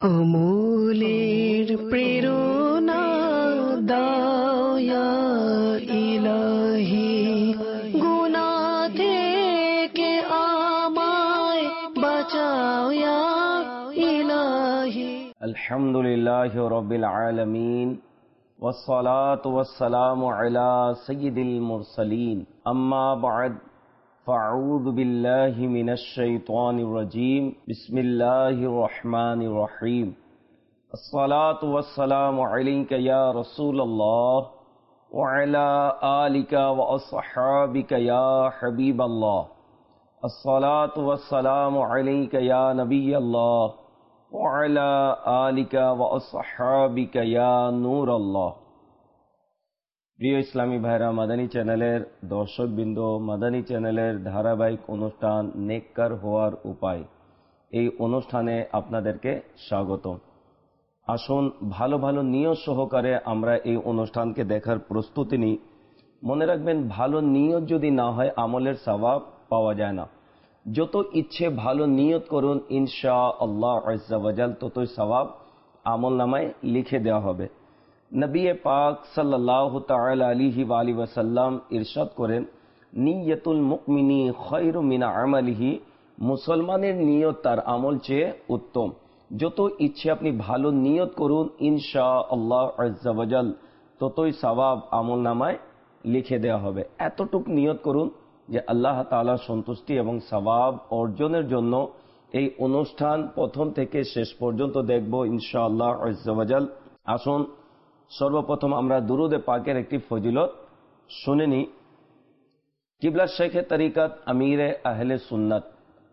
অমূলের প্রেরণা দাও ইয়া ইলাহি, গুনাহ থেকে আমায় বাঁচাও ইয়া ইলাহি। আলহামদুলিল্লাহি রাব্বিল আলামিন ওয়াসসালাতু ওয়াসসালামু আলা সাইয়্যিদিল মুরসালিন, আম্মা বা'দ। فأعوذ بالله من الشيطان الرجيم بسم الله الرحمن الرحيم الصلاة والسلام عليك يا رسول الله وعلى آلك وأصحابك يا حبيب الله الصلاة والسلام عليك يا نبي الله وعلى آلك وأصحابك يا نور الله। প্রিয় ইসলামী ভাইরা, মাদানী চ্যানেলের দর্শকবৃন্দ, মাদানী চ্যানেলের ধারাবাহিক অনুষ্ঠান নেককার হওয়ার উপায়, এই অনুষ্ঠানে আপনাদেরকে স্বাগতম। আসুন ভালো ভালো নিয়ত সহকারে আমরা এই অনুষ্ঠানকে দেখার প্রস্তুতি নিই। মনে রাখবেন, ভালো নিয়ত যদি না হয় আমলের সওয়াব পাওয়া যায় না। যত ইচ্ছে ভালো নিয়ত করুন, ইনশাআল্লাহ আজ্জা ওয়া জাল ততই সওয়াব আমল নামায় লিখে দেওয়া হবে। নবী পাক সাল্লাল্লাহু তাআলা আলাইহি ওয়া আলিহি ওয়াসাল্লাম ইরশাদ করেন, নিয়তুল মুমিনি খায়রু মিন আমালিহি, মুসলমানের নিয়ত তার আমল চেয়ে উত্তম। যত ইচ্ছে আপনি ভালো নিয়ত করুন, ইনশাআল্লাহ আজ্জা ওয়া জাল ততই সওয়াব আমল নামায় লিখে দেওয়া হবে। এতটুক নিয়ত করুন যে আল্লাহ তাআলার সন্তুষ্টি এবং সওয়াব অর্জনের জন্য এই অনুষ্ঠান প্রথম থেকে শেষ পর্যন্ত দেখব ইনশাআল্লাহ আজ্জা ওয়া জাল। আসুন সর্বপ্রথম আমরা দুরুদে পাকের একটি ফজিলত শুনে নিই। কিবলা শেখে তরিকত আমিরে আহলে সুন্নাত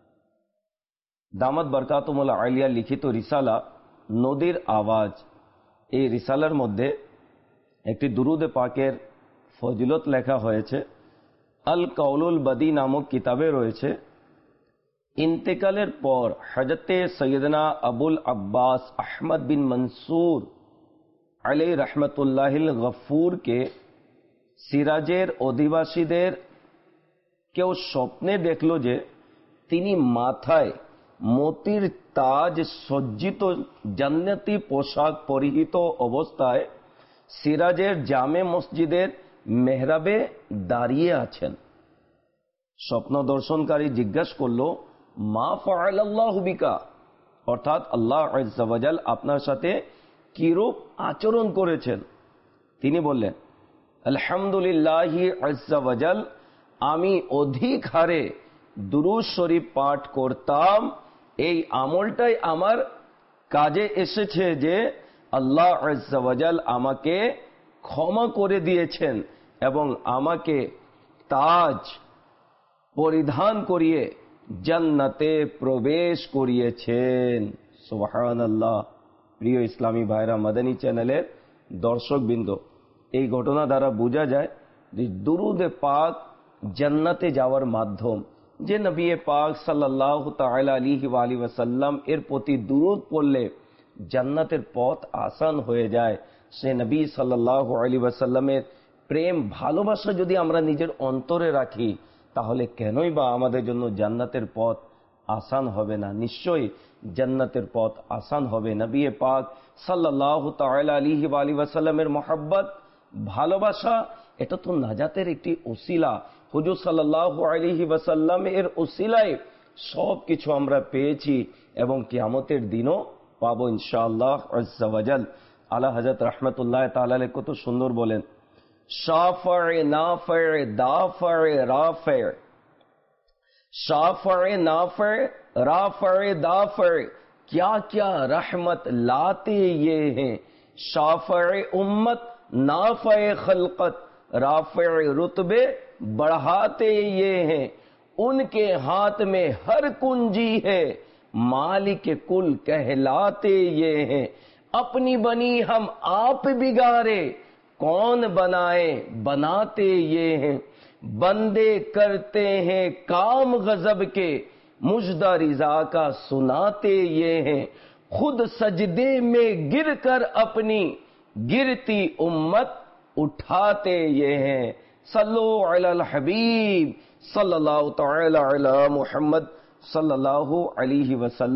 দামাত বরকাতুল আলিয়া লিখিত রিসালা নদীর আওয়াজ, এই রিসালার মধ্যে একটি দুরুদে পাকের ফজিলত লেখা হয়েছে। আল কাউলুল বদী নামক কিতাবে রয়েছে, ইন্তেকালের পর হযরতে সৈয়দনা আবুল আব্বাস আহমদ বিন মনসুর আলাইহি রহমতুল্লাহিল গফুরকে সিরাজের অধিবাসীদের কেউ স্বপ্নে দেখল যে তিনি মাথায় মতির তাজ সজ্জিত জান্নাতি পোশাক পরিহিত অবস্থায় সিরাজের জামে মসজিদের মেহরাবে দাঁড়িয়ে আছেন। স্বপ্ন দর্শনকারী জিজ্ঞাসা করল, মা ফাআলাল্লাহু বিকা, অর্থাৎ আল্লাহ আজ্জা ওয়া জাল আপনার সাথে কিরূপ আচরণ করেছেন। তিনি বললেন, আলহামদুলিল্লাহি আজ্জা ওয়া জাল, আমি অধিক হারে দুরূদ শরীফ পাঠ করতাম। এই আমলটাই আমার কাজে এসেছে যে আল্লাহ আজ্জা ওয়া জাল আমাকে ক্ষমা করে দিয়েছেন এবং আমাকে তাজ পরিধান করিয়ে জান্নাতে প্রবেশ করিয়েছেন। সুবহানাল্লাহ। প্রিয় ইসলামী ভাইরা, মাদানী চ্যানেলের দর্শকবৃন্দ, এই ঘটনা দ্বারা বোঝা যায় যে দুরুদে পাক জান্নাতে যাওয়ার মাধ্যম। যে নবী পাক সাল্লাল্লাহু তাআলা আলাইহি ওয়া আলিহি ওয়াসাল্লাম এর প্রতি দুরুদ পড়লে জান্নাতের পথ আসান হয়ে যায়। সে নবী সাল্লাল্লাহু আলাইহি ওয়াসাল্লামের প্রেম ভালোবাসা যদি আমরা নিজের অন্তরে রাখি, তাহলে কেনই বা আমাদের জন্য জান্নাতের পথ আসান হবে না? নিশ্চয়ই জান্নাতের পথ আসান হবে। নবী পাক সাল্লাল্লাহু তাআলা আলাইহি ওয়া আলিহি ওয়াসাল্লামের মহব্বত ভালোবাসা, এটা তো নাজাতের একটি ওসিলা। হুজুর সাল্লাল্লাহু আলাইহি ওয়াসাল্লাম এর ওসিলায় সবকিছু আমরা পেয়েছি এবং কিয়ামতের দিনও পাবো ইনশাআল্লাহ আজ্জা ওয়া জাল। আলা হযরত রাহমাতুল্লাহ তাআলা আলাইহি কত সুন্দর বলেন, শাফায়ে নাফে দাফে রাফে, शाफ़े नाफ़े राफ़े दाफ़े, क्या क्या रहमत लाते ये हैं। शाफ़े उम्मत नाफ़े खल्क़त, राफ़े रुतबे बढ़ाते ये हैं। उनके हाथ में हर कुंजी है, मालिक कुल कहलाते ये हैं। अपनी बनी हम आप बिगाड़े, कौन बनाए बनाते ये हैं। बंदे करते हैं काम गजब के, मुजदा रिजा का सुनाते ये हैं। खुद सजदे में गिर कर अपनी गिरती उम्मत उठाते ये हैं। सल्लु अलल हबीब सल्लल्लाहु तआला अला मुहम्मद सल्लल्लाहु अलैहि वसल्लम।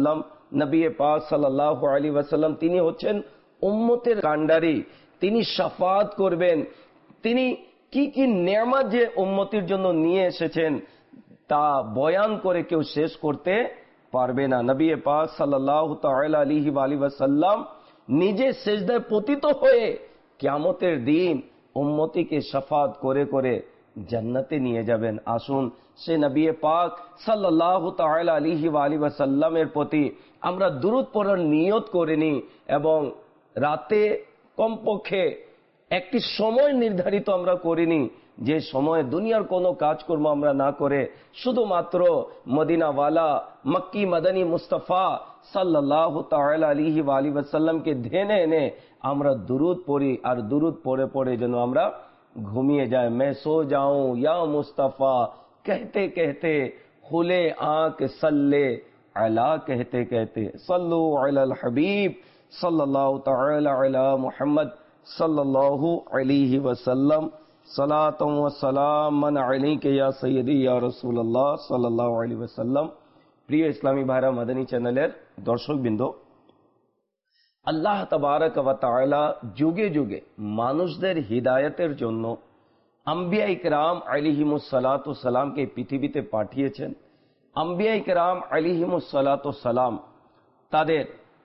নবী পাক সাল্লাল্লাহু আলাইহি ওয়াসাল্লাম তিনি হচ্ছেন উম্মতের কাণ্ডারি, তিনি শাফাত করবেন। তিনি কি কি নেয়ামত যে উম্মতির জন্য নিয়ে এসেছেন তা বয়ান করে কেউ শেষ করতে পারবে না। নবী পাক সাল্লাল্লাহু তাআলা আলাইহি ওয়াসাল্লাম নিজে সিজদায় পতিত হয়ে কিয়ামতের দিন উম্মতিকে শাফাত করে করে জান্নাতে নিয়ে যাবেন। আসুন সে নবী পাক সাল্লাল্লাহু তাআলা আলাইহি ওয়াসাল্লামের প্রতি আমরা দুরূদ পড়ার নিয়ত করে নিই এবং রাতে কমপক্ষে একটি সময় নির্ধারিত আমরা করিনি যে সময়ে দুনিয়ার কোনো কাজকর্ম আমরা না করে শুধুমাত্র মদিনাওয়ালা মক্কি মদনী মুস্তাফা সাল্লাল্লাহু তাআলা আলাইহি ওয়াসাল্লামকে ধ্যানে এনে আমরা দুরূদ পড়ি আর দুরূদ পড়ে পড়ে যেন আমরা ঘুমিয়ে যাই। मैं सो जाऊं या मुस्तफा कहते कहते खुले आंख सल्ले अला कहते कहते सल्लु अलल हबीब सल्लल्लाहु ताला अला मुहम्मद सल्लल्लाहु अलैहि वसल्लम सलातुम व सलामन अलैका या सय्यदी या রাসূলুল্লাহ সাল্লাল্লাহু আলাইহি ওয়াসাল্লাম। প্রিয় ইসলামী ভাইরা, মাদানী চ্যানেলের দর্শকবৃন্দ, আল্লাহ তাবারক ওয়া তাআলা যুগে যুগে মানুষদের হিদায়াতের জন্য আম্বিয়া ইকরাম আলাইহিমুস সালাতু সালামকে পৃথিবীতে পাঠিয়েছেন। আম্বিয়া ইকরাম আলাইহিমুস সালাতু সালাম তাদের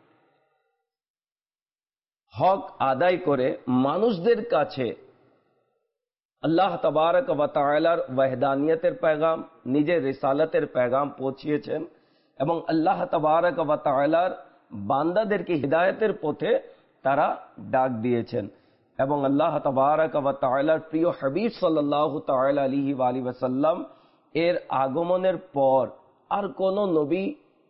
হক আদায় করে মানুষদের কাছে আল্লাহ তাবারক ওয়া তাআলার ওয়াহদানিয়তের পেগাম, নিজের রিসালাতের পেগাম পৌঁছিয়েছেন এবং আল্লাহ তাবারক ওয়া তাআলার বান্দাদেরকে হিদায়াতের পথে তারা ডাক দিয়েছেন। এবং আল্লাহ তাবারক ওয়া তাআলার প্রিয় হাবিব সাল্লাল্লাহু তাআলা আলাইহি ওয়াসাল্লাম এর আগমনের পর আর কোন নবী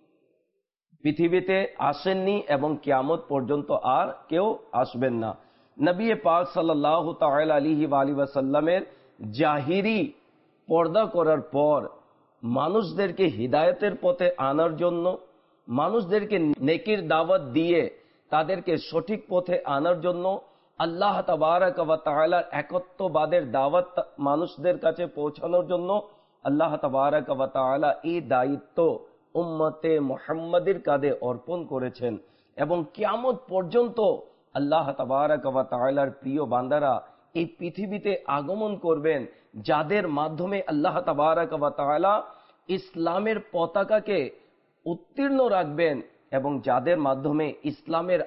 পৃথিবীতে আসেননি এবং কিয়ামত পর্যন্ত আর কেউ আসবেন না। নবী পাক সাল্লাল্লাহু তাআলা আলাইহি ওয়াসাল্লামের জাহিরি পর্দা করার পর মানুষদেরকে হিদায়াতের পথে আনার জন্য, মানুষদেরকে নেকির দাওয়াত দিয়ে তাদেরকে সঠিক পথে আনার জন্য, আল্লাহ তাবারক ওয়া তাআলার একত্ববাদের দাওয়াত মানুষদের কাছে পৌঁছানোর জন্য আল্লাহ তাবারক ওয়া তাআলা এই দায়িত্ব উম্মতে মুহাম্মাদের কাঁধে অর্পণ করেছেন এবং কিয়ামত পর্যন্ত আল্লাহ তাবারক ওয়া তাআলার প্রিয় বান্দারা এই পৃথিবীতে আগমন করবেন, যাদের মাধ্যমে আল্লাহ তাবারক ওয়া তাআলা ইসলামের পতাকাকে উত্তীর্ণ রাখবেন এবং যাদের মাধ্যমে ইসলামের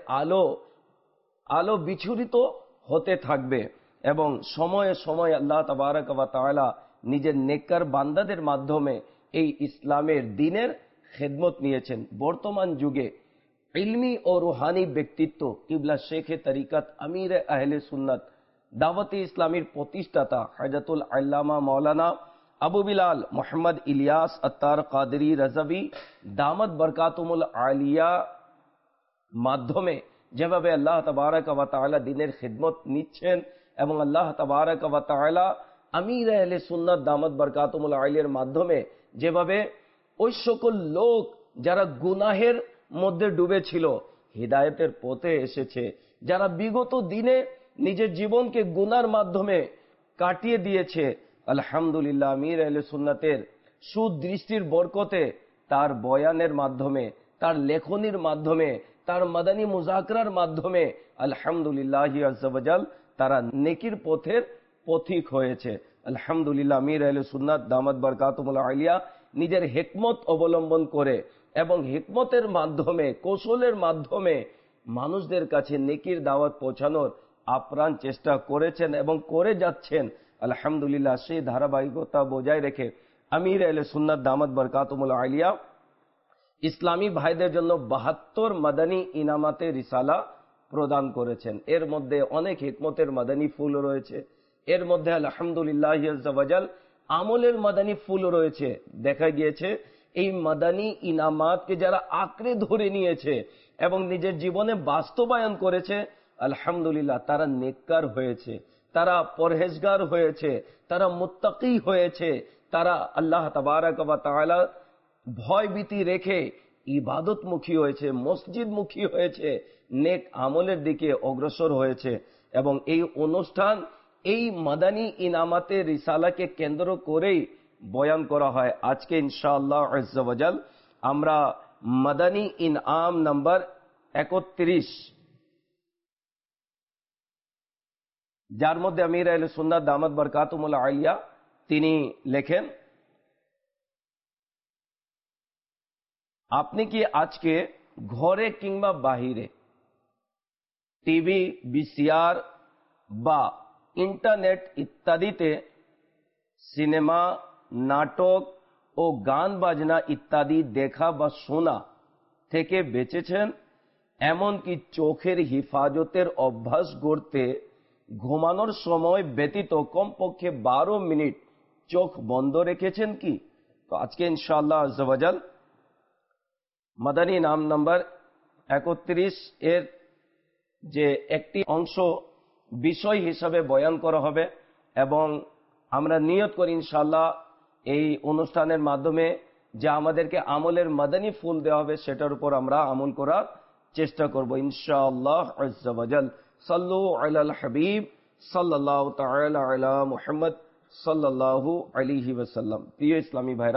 আলো বিছুরিত হতে থাকবে। এবং সময়ে সময়ে আল্লাহ তাবারক ওয়া তাআলা নিজের নেককার বান্দাদের মাধ্যমে এই ইসলামের দ্বীনের খেদমত নিয়েছেন। বর্তমান যুগে ইলমি ও রুহানি ব্যক্তিত্ব কিবলা শেখে তরিকত আমির আহলে সুন্নাত দাওয়াতে ইসলামীর প্রতিষ্ঠাতা হযরতুল আল্লামা মাওলানা আবু বিলাল মোহাম্মদ ইলিয়াস আত্তার কাদরি রাজাভি দামাত বরকাতুমুল আলিয়া মাধ্যমে যেভাবে আল্লাহ তাবারক ওয়া তাআলা দ্বীনের খেদমত নিচ্ছেন এবং আল্লাহ তাবারক ওয়া তাআলা আমির আহলে সুন্নাত দামাত বরকাতুমুল আলিয়ার মাধ্যমে যেভাবে ওই সকল লোক যারা গুনাহের মধ্যে ডুবেছিল হিদায়াতের পথে এসেছে, যারা বিগত দিনে নিজের জীবনকে গুনার মাধ্যমে কাটিয়ে দিয়েছে, আলহামদুলিল্লাহ আমির আহলে সুন্নাতের সুদৃষ্টির বরকতে তার বয়ানের মাধ্যমে, তার লেখনির মাধ্যমে, তার মাদানী মুজাকরার মাধ্যমে আলহামদুলিল্লাহ আজ্জা ওয়া জাল তারা নেকির পথের পথিক হয়েছে। আলহামদুলিল্লাহ আমির আহলে সুন্নাত দামাত বরকাতুমুল আলিয়া নিজের হিকমত অবলম্বন করে এবং হিকমতের মাধ্যমে, কৌশলের মাধ্যমে মানুষদের কাছে নেকির দাওয়াত পৌঁছানোর আপ্রাণ চেষ্টা করেছেন এবং করে যাচ্ছেন। আলহামদুলিল্লাহ সেই ধারাবাহিকতা বজায় রেখে আমির আহলে সুন্নাত দামাত বরকাতুমুল আলিয়া ইসলামী ভাইদের জন্য 72 মাদানী ইনামাতে রিসালা প্রদান করেছেন। এর মধ্যে অনেক হিকমতের মাদানী ফুল রয়েছে, এর মধ্যে আলহামদুলিল্লাহ আজ্জা ওয়া জাল আমলের মাদানী ফুল রয়েছে। দেখা গিয়েছে এই মাদানী ইনামাতকে যারা আঁকড়ে ধরে নিয়েছে এবং নিজের জীবনে বাস্তবায়ন করেছে, আলহামদুলিল্লাহ তারা নেককার হয়েছে, তারা পরহেজগার হয়েছে, তারা মুত্তাকি হয়েছে, তারা আল্লাহ তাবারক ওয়া তাআলা ভয়ভীতি রেখে ইবাদতমুখী হয়েছে, মসজিদমুখী হয়েছে, নেক আমলের দিকে অগ্রসর হয়েছে। এবং এই অনুষ্ঠান এই মাদানী ইনামাতে রিসালাকে কেন্দ্র করেই বয়ান করা হয়। আজকে ইনশাআল্লাহ আজ্জা ওয়া জাল আমরা মাদানী ইনআম নাম্বার 31, যার মধ্যে আমির আহলে সুন্নাত দামাত বরকাতুহুল আলিয়া তিনি লেখেন, আপনি কি আজকে ঘরে কিংবা বাহিরে টিভি, ভিসিআর বা ইন্টারনেট ইত্যাদিতে সিনেমা, নাটক ও গান বাজনা ইত্যাদি দেখা বা শোনা থেকে বেঁচেছেন? এমনকি চোখের হিফাজতের অভ্যাস করতে ঘুমানোর সময় ব্যতীত কমপক্ষে 12 মিনিট চোখ বন্ধ রেখেছেন কি? তো আজকে ইনশাআল্লাহ আজ্জা ওয়াজাল মাদানী নাম নাম্বার 31 এর যে একটি অংশ বিষয় হিসাবে বয়ান করা হবে, এবং আমরা নিয়ত করি ইনশাআল্লাহ এই অনুষ্ঠানের মাধ্যমে যে আমাদেরকে আমলের মাদানী ফুল দেওয়া হবে সেটার উপর আমরা আমল করার চেষ্টা করব ইনশাআল্লাহ আজ্জা ওয়াজাল। সাল্লু আলাল হাবিব সাল্লাল্লাহু তাআলা আলা মুহাম্মদ সাল্লাল্লাহু আলাইহি ওয়াসাল্লাম। প্রিয় ইসলামী ভাইরা,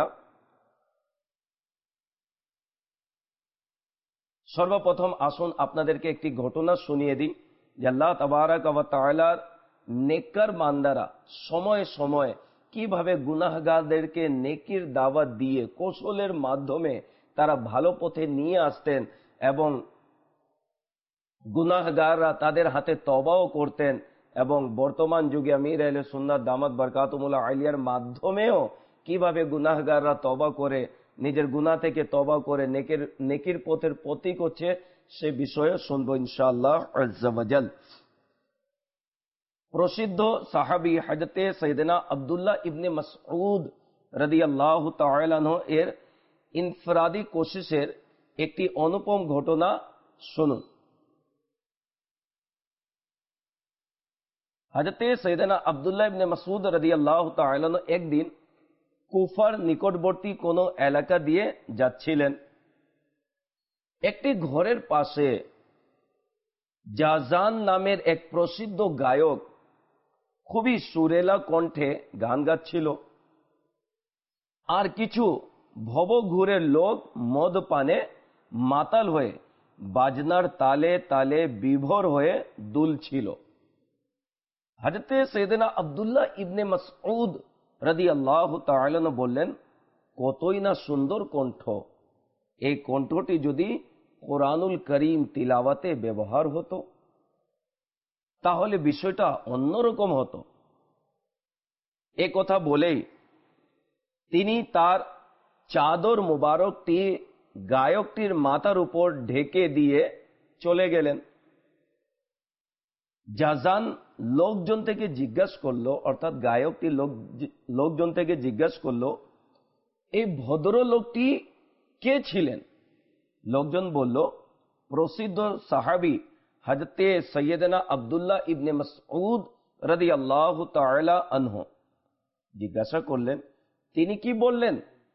সর্বপ্রথম আসুন আপনাদেরকে একটি ঘটনা শুনিয়ে দিই যে আল্লাহ তাবারাক ওয়া তাআলার নেককার বান্দারা সময়ে সময়ে কিভাবে গুনাহগারদেরকে নেকির দাওয়াত দিয়ে কৌশলের মাধ্যমে তারা ভালো পথে নিয়ে আসতেন, এবং গুনাহগাররা তাদের হাতে তওবাও করতেন, এবং বর্তমান যুগে আমির আহলে সুন্নাত দামাত বরকাতুহুল আলিয়ার মাধ্যমেও কিভাবে গুনাহগাররা তওবা করে নিজের গুনাহ থেকে তওবা করে নেকির পথের প্রতীক হচ্ছে, সে বিষয়ে শুনবো ইনশাআল্লাহ আজ্জা ওয়াজাল। প্রসিদ্ধ সাহাবী হযরতে সাইয়েদনা আব্দুল্লাহ ইবনে মাসউদ রাদিয়াল্লাহু তাআলা আনহু এর ইনফরাদি কোশিশের একটি অনুপম ঘটনা শুনুন। হযরতে সাইয়েদনা আব্দুল্লাহ ইবনে মাসউদ রাদিয়াল্লাহু তাআলা আনহু একদিন কুফার নিকটবর্তী কোনো এলাকা দিয়ে যাচ্ছিলেন। একটি ঘরের পাশে জাজান নামের এক প্রসিদ্ধ গায়ক খুবই সুরেলা কণ্ঠে গান গাচ্ছিল, আর কিছু ভবঘুরে লোক মদ পানে মাতাল হয়ে বাজনার তালে তালে বিভোর হয়ে দুলছিল। হযরতে সাইয়েদনা আব্দুল্লাহ ইবনে মাসউদ রাদিয়াল্লাহু তাআলা আনহু বললেন, কতই না সুন্দর কণ্ঠ, এই কণ্ঠটি যদি কোরআনুল করিম তিলাওয়াতে ব্যবহার হতো তাহলে বিষয়টা অন্যরকম হতো। এ কথা বলেই তিনি তার চাদর মুবারকটি গায়কটির মাথার উপর ঢেকে দিয়ে চলে গেলেন। জাজান লোকজন থেকে জিজ্ঞাসা করলো, অর্থাৎ গায়কটি লোকজন থেকে জিজ্ঞাসা করলো, এই ভদ্রলোকটি কে ছিলেন? লোকজন বলল, প্রসিদ্ধ সাহাবী হযরতে সাইয়েদনা আব্দুল্লাহ ইবনে মাসউদ রাদিয়াল্লাহু তাআলা আনহু। জিজ্ঞাসা করলেন, তিনি কি বললেন?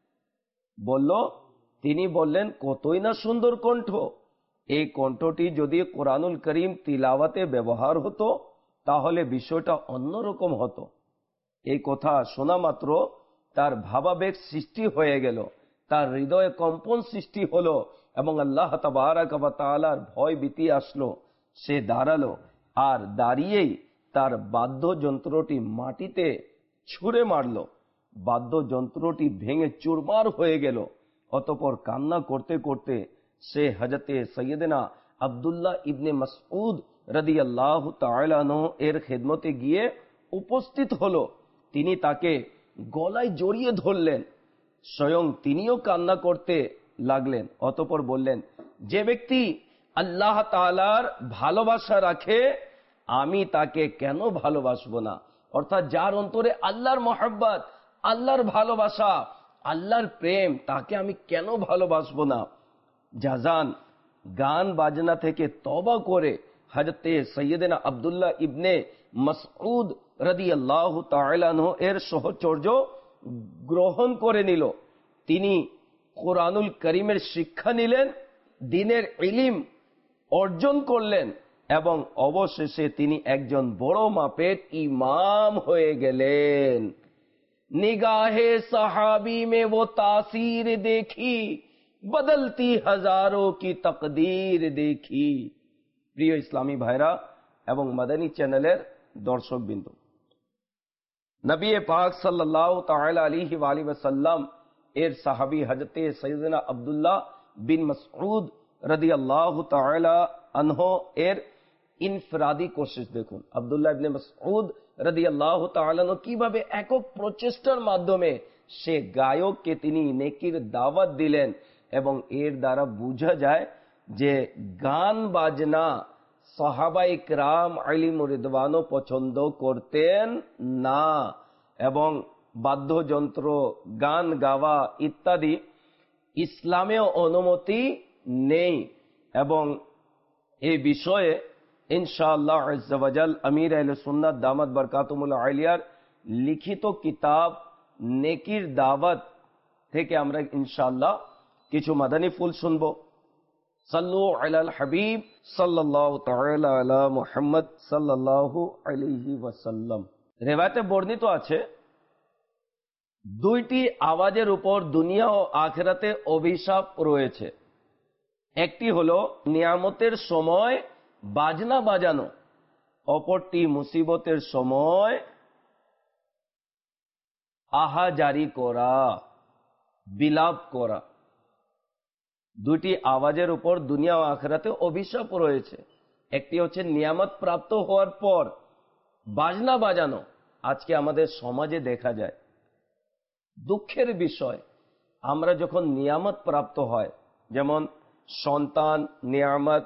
তিনি বললেন, কতই না সুন্দর কণ্ঠ, এই কণ্ঠটি যদি কোরআনুল করিম তিলাওয়াতে ব্যবহার হতো তাহলে বিষয়টা অন্যরকম হতো। এই কথা শোনা মাত্র তার ভাবাবেগ সৃষ্টি হয়ে গেল, তার হৃদয়ে কম্পন সৃষ্টি হলো, এবং আল্লাহ তাবারাক ওয়া তাআলার ভয় ভীতি আসলো। সে দাঁড়ালো, আর দাঁড়িয়েই তার বাদ্যযন্ত্রটি মাটিতে ছুঁড়ে মারল। বাদ্যযন্ত্রটি ভেঙে চুরমার হয়ে গেল। অতঃপর কান্না করতে করতে সে হযরতে সাইয়েদনা আব্দুল্লাহ ইবনে মাসউদ রাদিয়াল্লাহু তাআলা আনহু এর খেদমতে গিয়ে উপস্থিত হলো। তিনি তাকে গলায় জড়িয়ে ধরলেন, স্বয়ং তিনিও কান্না করতে লাগলেন। অতঃপর বললেন, যে ব্যক্তি আল্লাহ তাআলার ভালোবাসা রাখে আমি তাকে কেন ভালোবাসবো না? অর্থাৎ যার অন্তরে আল্লাহর মহব্বত, আল্লাহর ভালোবাসা, আল্লাহর প্রেম, তাকে আমি কেন ভালোবাসবো না? জাজান গান বাজনা থেকে তওবা করে হযরতে সাইয়েদনা আব্দুল্লাহ ইবনে মাসউদ রাদিয়াল্লাহু তাআলা আনহু এর সহচর্য গ্রহণ করে নিল। তিনি কোরআনুল করিমের শিক্ষা নিলেন, দ্বীনের ইলম অর্জন করলেন, এবং অবশেষে তিনি একজন বড় মাপের ইমাম হয়ে গেলেন। निगाहे सहाबी में वो तासीर देखी बदलती हजारों की तकदीर देखी। প্রিয় ইসলামী ভাইরা এবং মাদানী চ্যানেলের দর্শকবৃন্দ, নবী পাক সাল্লাল্লাহু তাআলা আলাইহি ওয়া আলিহি ওয়াসাল্লাম এর সাহাবী হযরতে সাইয়েদনা আব্দুল্লাহ বিন মাসউদ রাদিয়াল্লাহু তাআলা আনহু এর ইনফরাদি কোশিশ দেখুন। আব্দুল্লাহ ইবনে মাসউদ রাদিয়াল্লাহু তাআলা আনহু কিভাবে একক প্রচেষ্টার মাধ্যমে সে গায়ককে তিনি নেকির দাওয়াত দিলেন, এবং এর দ্বারা বোঝা যায় যে গান বাজনা সাহাবায়ে কিরাম আলিম রিদওয়ানও পছন্দ করতেন না, এবং বাদ্যযন্ত্র, গান গাওয়া ইত্যাদি ইসলামে অনুমতি নেই। এবং এই বিষয়ে ইনশাআল্লাহ আজ্জা ওয়া জাল আমির আহলে সুন্নাত দামাত বরকাতুহুল আলিয়ার লিখিত কিতাব নেকির দাওয়াত থেকে আমরা ইনশাআল্লাহ কিছু মাদানী ফুল শুনবো। সাল্লু আলাল হাবিব সাল্লাল্লাহু তাআলা আলা মুহাম্মদ সাল্লাল্লাহু আলাইহি ওয়াসাল্লাম। রিওয়ায়াতে বর্ণিত আছে, দুইটি আওয়াজের উপর দুনিয়া ও আখিরাতে অভিশাপ রয়েছে। একটি হলো নিয়ামতের সময় বাজনা বাজানো, অপরটি মুসিবতের সময় আহাজারি করা, বিলাপ করা। দুটি আওয়াজের উপর দুনিয়া ও আখিরাতে অভিশাপ রয়েছে। একটি হচ্ছে নিয়ামত প্রাপ্ত হওয়ার পর বাজনা বাজানো। আজকে আমাদের সমাজে দেখা যায়, দুঃখের বিষয়, আমরা যখন নিয়ামত প্রাপ্ত হয়, যেমন সন্তান নিয়ামত,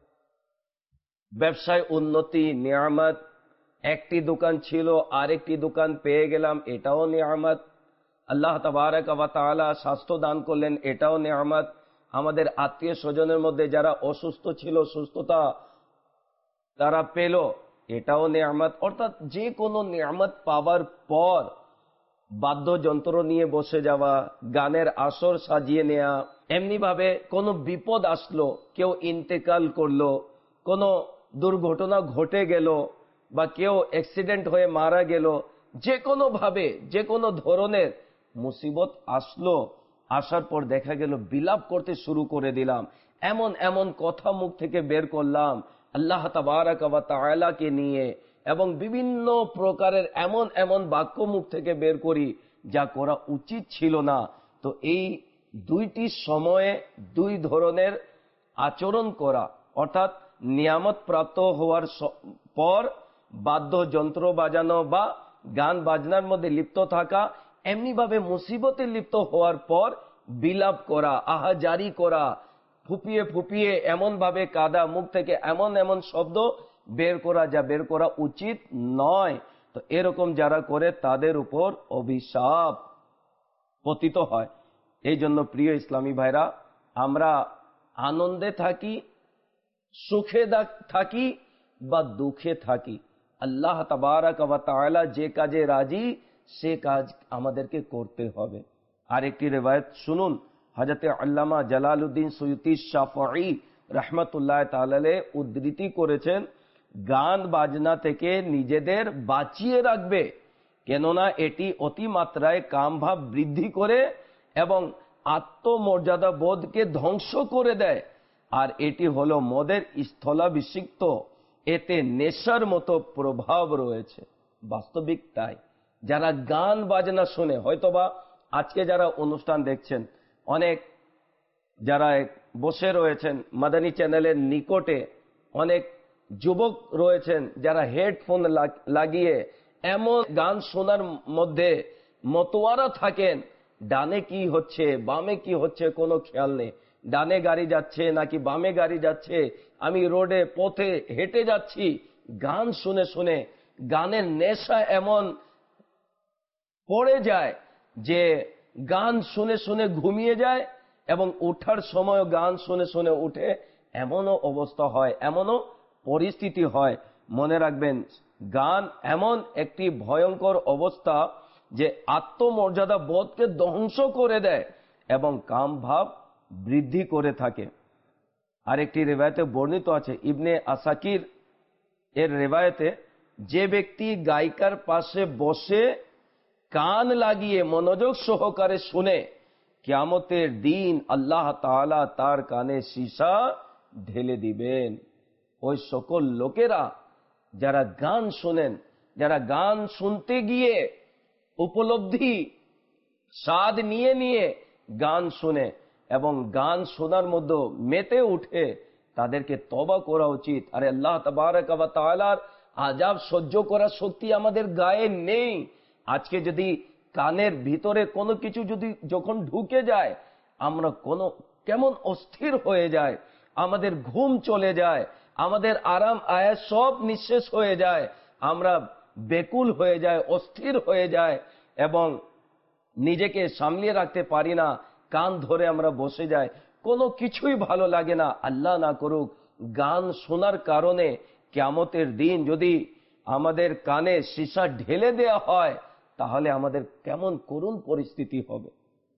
ব্যবসায় উন্নতি নিয়ামত, একটি দোকান ছিল আরেকটি দোকান পেয়ে গেলাম, এটাও নিয়ামত। আল্লাহ তাবারক ওয়া তাআলা স্বাস্থ্য দান করলেন, এটাও নিয়ামত। আমাদের আত্মীয় স্বজনের মধ্যে যারা অসুস্থ ছিল সুস্থতা তারা পেল, এটাও নিয়ামত। অর্থাৎ যে কোনো নিয়ামত পাওয়ার পর বাদ্যযন্ত্র নিয়ে বসে যাওয়া, গানের আসর সাজিয়ে নেওয়া, এমনি ভাবে কোনো বিপদ আসলো, কেউ ইন্তেকাল করলো, কোনো দুর্ঘটনা ঘটে গেল, বা কেউ অ্যাক্সিডেন্ট হয়ে মারা গেল, যে কোনো ভাবে যে কোনো ধরনের মুসিবত আসলো, আসার পর দেখা গেল বিলাপ করতে শুরু করে দিলাম, এমন এমন কথা মুখ থেকে বের করলাম আল্লাহ তাবারক ওয়া তাআলাকে নিয়ে, এবং বিভিন্ন প্রকারের এমন এমন বাক্য মুখ থেকে বের করি যা করা উচিত ছিল না। তো এই দুইটি সময়ে দুই ধরনের আচরণ করা, অর্থাৎ নিয়ামত প্রাপ্ত হওয়ার পর বাদ্যযন্ত্র বাজানো বা গান বাজনার মধ্যে লিপ্ত থাকা, এমনি ভাবে মুসিবতে লিপ্ত হওয়ার পর বিলাপ করা, আহাজারি করা, ফুপিয়ে ফুপিয়ে এমন ভাবে কাদা, মুখ থেকে এমন এমন শব্দ বের করা যা বের করা উচিত নয়। তো এরকম যারা করে তাদের উপর অভিশাপ পতিত হয়। এই জন্য প্রিয় ইসলামী ভাইরা, আমরা আনন্দে থাকি, সুখে থাকি বা দুঃখে থাকি, আল্লাহ তাবারক ওয়া তাআলা যে কাজে রাজি সে কাজ আমাদেরকে করতে হবে। আরেকটি রিওয়ায়াত শুনুন, হযরতে আল্লামা জালালউদ্দিন সুয়ুতী শাফঈ রাহমাতুল্লাহ তাআলা আলাইহি উদ্ধৃতি করেছেন, গান বাজনা থেকে নিজেদের বাঁচিয়ে রাখবে, কেননা এটি অতিমাত্রায় কামভাব বৃদ্ধি করে এবং আত্মমর্যাদা বোধকে ধ্বংস করে দেয়। আর এটি হলো মদের স্থলাভিষিক্ত, এতে নেশার মতো প্রভাব রয়েছে। বাস্তবিক তাই। যারা গান বাজনা শুনে, হয়তোবা আজকে যারা অনুষ্ঠান দেখছেন, অনেক যারা বসে রয়েছেন মাদানী চ্যানেলের নিকটে, অনেক যুবক রয়েছেন যারা হেডফোন লাগিয়ে এমন গান শোনার মধ্যে মতোয়ারা থাকেন, ডানে কি হচ্ছে বামে কি হচ্ছে কোনো খেয়াল নেই, ডানে গাড়ি যাচ্ছে নাকি বামে গাড়ি যাচ্ছে, আমি রোডে পথে হেঁটে যাচ্ছি, গান শুনে শুনে গানের নেশা এমন পড়ে যায় যে গান শুনে শুনে ঘুমিয়ে যায়, এবং ওঠার সময় গান শুনে শুনে উঠে, এমনও অবস্থা হয়, এমনও পরিস্থিতি হয়। মনে রাখবেন, গান এমন একটি ভয়ঙ্কর অবস্থা যে আত্মমর্যাদা বোধকে ধ্বংস করে দেয় এবং কাম ভাব বৃদ্ধি করে থাকে। আরেকটি রিওয়ায়াতে বর্ণিত আছে, ইবনে আসাকির এর রিওয়ায়াতে, যে ব্যক্তি গায়িকার পাশে বসে কান লাগিয়ে মনোযোগ সহকারে শুনে কিয়ামতের দিন আল্লাহ তাআলা তার কানে সীসা ঢেলে দিবেন। ওই সকল লোকেরা যারা গান শোনেন, যারা গান শুনতে গিয়ে উপলব্ধি স্বাদ নিয়ে নিয়ে গান শুনে এবং গান শোনার মধ্যে মেতে উঠে, তাদেরকে তওবা করা উচিত। আরে আল্লাহ তাবারক ওয়া তাআলার আযাব সহ্য করার শক্তি আমাদের গায়ে নেই। আজকে যদি কানের ভিতরে কোনো কিছু যদি যখন ঢুকে যায়, আমরা কেমন অস্থির হয়ে যায়, আমাদের ঘুম চলে যায়, আমাদের আরাম আয়াস সব নিঃশেষ হয়ে যায়, আমরা বেকুল হয়ে যায়, অস্থির হয়ে যায় এবং নিজেকে সামলিয়ে রাখতে পারি না, কান ধরে আমরা বসে যাই, কোনো কিছুই ভালো লাগে না। আল্লাহ না করুক গান শোনার কারণে কিয়ামতের দিন যদি আমাদের কানে সীসা ঢেলে দেওয়া হয়, তাহলে আমাদের কেমন করুণ পরিস্থিতি হবে।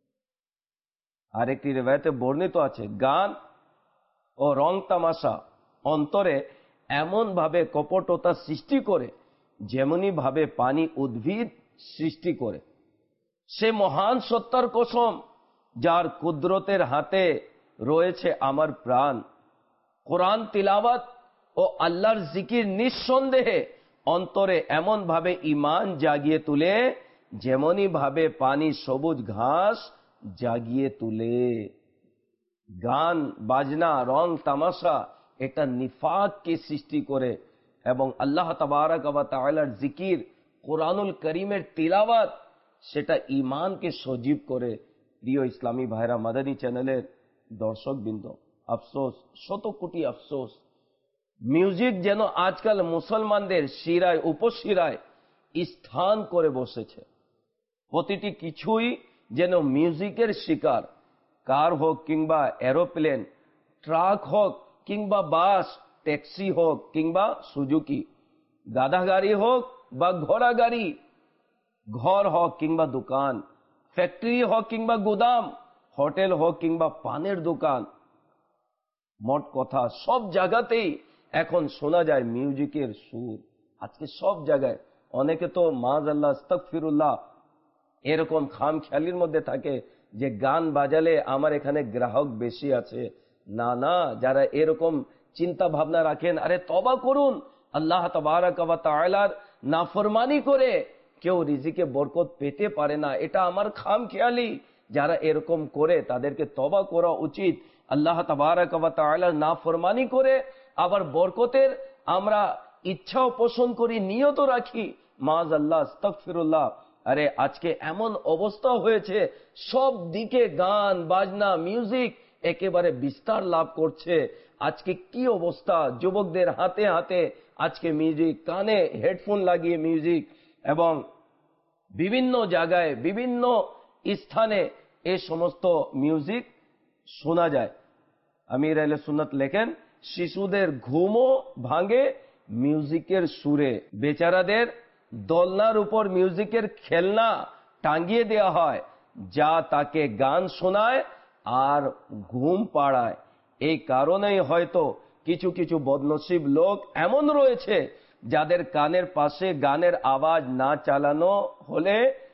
আরেকটি রিওয়ায়াতে বর্ণিত আছে, গান ও রং তামাশা অন্তরে এমন ভাবে কপটতা সৃষ্টি করে যেমনি ভাবে পানি উদ্ভিদ সৃষ্টি করে। সে মহান সত্তার কসম যার কুদরতের হাতে রয়েছে আমার প্রাণ। কোরআন তিলাওয়াত ও আল্লাহর জিকির নিঃসন্দেহে অন্তরে এমন ভাবে ঈমান জাগিয়ে তুলে যেমনি ভাবে পানি সবুজ ঘাস জাগিয়ে তুলে। গান বাজনা রং তামাশা এটা নিফাককে সৃষ্টি করে এবং আল্লাহ তাবারক ওয়া তাআলার জিকির, কোরআনুল করিমের তিলাওয়াত সেটা ঈমানকে সজীব করে। প্রিয় ইসলামী ভাইরা, মাদানী চ্যানেলের দর্শকবৃন্দ, আফসোস, শত কোটি আফসোস, মিউজিক যেন আজকাল মুসলমানদের শিরায় উপশিরায় স্থান করে বসেছে। প্রতিটি কিছুই যেন মিউজিকের শিকার। কার হোক কিংবা এরোপ্লেন, ট্রাক হোক কিংবা বাস, ট্যাক্সি হোক কিংবা সুজুকি, গাধা গাড়ি হোক বা ঘোড়া গাড়ি, ঘর হোক কিংবা দোকান, ফ্যাক্টরি হোক কিংবা গুদাম, হোটেল হোক কিংবা পানের দোকান, মোট কথা সব জায়গাতেই এখন শোনা যায় মিউজিকের সুর। আজকে সব জায়গায় অনেকে তো মাআযাল্লাহ আস্তাগফিরুল্লাহ এরকম খামখেয়ালির মধ্যে থাকে যে গান বাজালে আমার এখানে গ্রাহক বেশি আছে। না না, যারা এরকম চিন্তা ভাবনা রাখেন, আরে তওবা করুন। আল্লাহ তাবারক ওয়া তাআলার নাফরমানি করে কেউ রিজিকে বরকত পেতে পারে না, এটা আমার খামখেয়ালি। যারা এরকম করে তাদেরকে তওবা করা উচিত। আল্লাহ তাবারক ওয়া তাআলার নাফরমানি করে আবার বরকতের আমরা ইচ্ছাও পোষণ করি, নিয়ত রাখি, মাআযাল্লাহ আস্তাগফিরুল্লাহ। আরে আজকে এমন অবস্থা হয়েছে, সব দিকে গান বাজনা মিউজিক একেবারে বিস্তার লাভ করছে। আজকে কি অবস্থা, যুবকদের হাতে হাতে আজকে মিউজিক, কানে হেডফোন লাগিয়ে মিউজিক, এবং বিভিন্ন জায়গায় বিভিন্ন স্থানে এই সমস্ত মিউজিক শোনা যায়। আমির আহলে সুন্নাত লেখেন, শিশুদের ঘুমও ভাঙে মিউজিকের সুরে। বেচারাদের দোলনার উপর মিউজিকের খেলনা টাঙ্গিয়ে দেওয়া হয়, যা তাকে গান শোনায় আর ঘুম পাড়ায়। এই কারণেই হয়তো কিছু কিছু বদনসিব লোক এমন রয়েছে যাদের কানের পাশে গানের আওয়াজ না চালানো হলে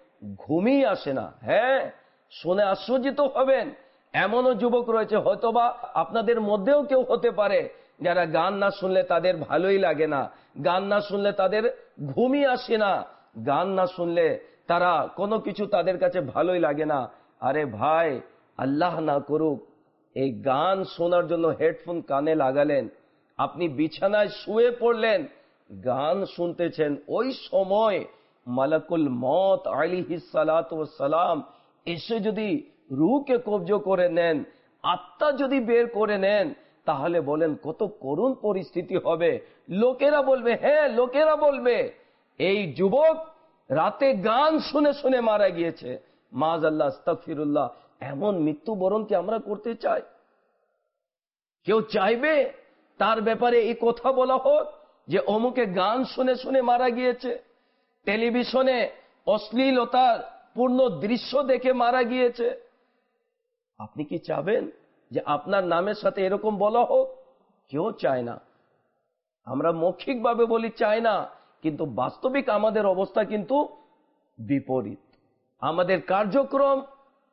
ঘুমই আসে না। হ্যাঁ, শুনে আশ্চর্যিত হবেন, এমনও যুবক রয়েছে, হয়তোবা আপনাদের মধ্যেও কেউ হতে পারে, যারা গান না শুনলে তাদের ভালোই লাগে না, গান না শুনলে তাদের ঘুমই আসে না, গান না শুনলে তারা কোনো কিছু তাদের কাছে ভালোই লাগে না। আরে ভাই, আল্লাহ না করুক এই গান শোনার জন্য হেডফোন কানে লাগালেন, আপনি বিছানায় শুয়ে পড়লেন, গান শুনতেছেন, ওই সময় মালাকুল মত আলাইহিস সালাতু ওয়াস সালাম এসে যদি রূহকে কব্জ করে নেন, আত্মা যদি বের করে নেন, তাহলে বলেন কত করুণ পরিস্থিতি হবে। লোকেরা বলবে, হ্যাঁ লোকেরা বলবে এই যুবক রাতে গান শুনে শুনে মারা গিয়েছে। মাআযাল্লাহ আস্তাগফিরুল্লাহ। এমন মৃত্যুবরণ কি আমরা করতে চাই? কেউ চাইবে তার ব্যাপারে এই কথা বলা হোক যে অমুকে গান শুনে শুনে মারা গিয়েছে, টেলিভিশনে অশ্লীলতার পূর্ণ দৃশ্য দেখে মারা গিয়েছে? আপনি কি চাবেন যে আপনার নামের সাথে এরকম বলা হোক? কেউ চায় না। আমরা মৌখিকভাবে বলি চাই না, কিন্তু বাস্তবিক আমাদের অবস্থা কিন্তু বিপরীত। আমাদের কার্যক্রম,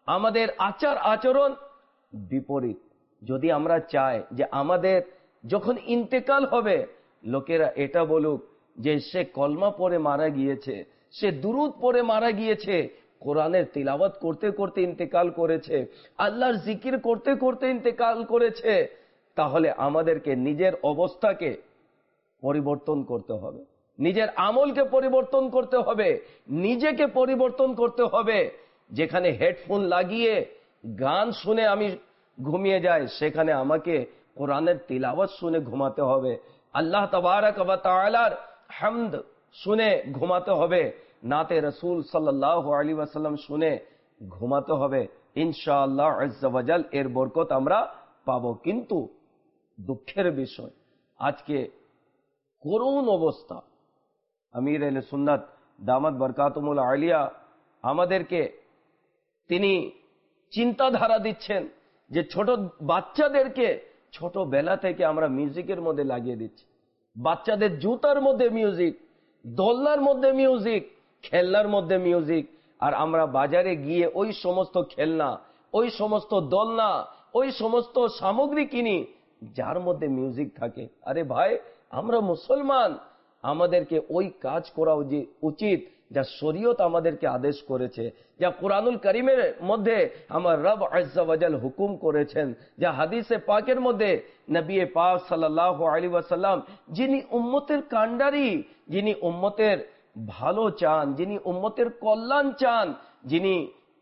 আমাদের আচার আচরণ বিপরীত। যদি আমরা চাই যে আমাদের যখন ইন্তেকাল হবে লোকেরা এটা বলুক যে সে কলমা পড়ে মারা গিয়েছে, সে দুরূদ পড়ে মারা গিয়েছে, কোরআনের তিলাওয়াত করতে করতে ইন্তেকাল করেছে, আল্লাহর জিকির করতে করতে ইন্তেকাল করেছে, তাহলে আমাদেরকে নিজের অবস্থাকে পরিবর্তন করতে হবে, নিজের আমলকে পরিবর্তন করতে হবে, নিজেকে পরিবর্তন করতে হবে। যেখানে হেডফোন লাগিয়ে গান শুনে আমি ঘুমিয়ে যাই, সেখানে আমাকে কোরআনের তিলাওয়াত শুনে ঘুমাতে হবে, আল্লাহ তাবারক ওয়া তাআলার হামদ শুনে ঘুমাতে হবে, নাতে রাসূল সাল্লাল্লাহু আলাইহি ওয়াসাল্লাম শুনে ঘুমাতে হবে। ইনশাআল্লাহ আজ্জা ওয়া জাল এর বরকত আমরা পাবো। কিন্তু দুঃখের বিষয়, আজকে করুণ অবস্থা। আমির আহলে সুন্নাত দামাত বরকাতুহুল আলিয়া আমাদেরকে তিনি চিন্তাধারা দিচ্ছেন যে ছোট বাচ্চাদেরকে ছোটবেলা থেকে আমরা মিউজিকের মধ্যে লাগিয়ে দিচ্ছি। বাচ্চাদের জুতার মধ্যে মিউজিক, দোলনার মধ্যে মিউজিক, খেলনার মধ্যে মিউজিক, আর আমরা বাজারে গিয়ে ওই সমস্ত খেলনা, ওই সমস্ত দোলনা, ওই সমস্ত সামগ্রী কিনি যার মধ্যে মিউজিক থাকে। আরে ভাই, আমরা মুসলমান, আমাদেরকে ওই কাজ করা উচিত যা শরীয়ত আমাদেরকে আদেশ করেছে, যা কুরআনুল কারীমের মধ্যে আমার রব আজ্জা ওয়া জাল হুকুম করেছেন, যা হাদিসে পাকের মধ্যে নবী পাক সাল্লাল্লাহু আলাইহি ওয়াসাল্লাম, যিনি উম্মতের কান্ডারি, যিনি উম্মতের ভালো চান, যিনি উম্মতের কল্যাণ চান, যিনি